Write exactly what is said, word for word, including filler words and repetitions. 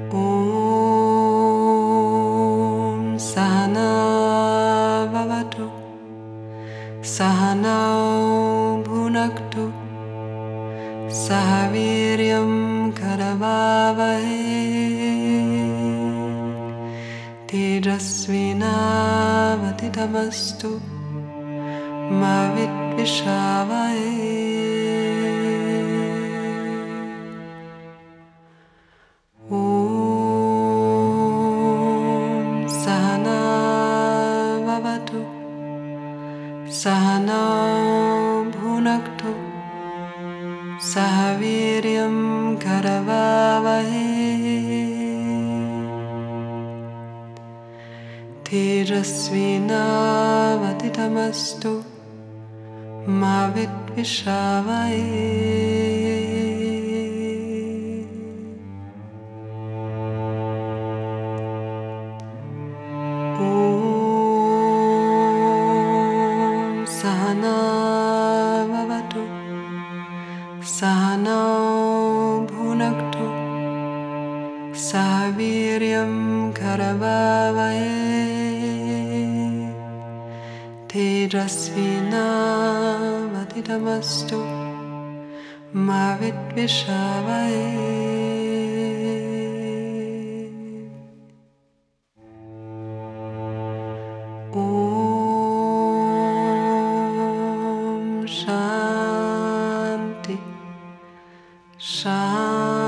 Om Sahana Bhavatu Sahanau Bhunaktu Sahaviryam Karavavahe Tejasvinavaditamastu Ma Vidvishavahe. Om Sahana Bhavatu Sahanau Bhunaktu Sahaviryam Karavavahe Tejasvinavaditamastu Ma Vidvishavahe. Om Sahana Bhavatu Sahanau Bhunaktu Sahaviryam Karavavahe Tejasvinavaditamastu Ma Vidvishavahe. Om Shanti Shanti.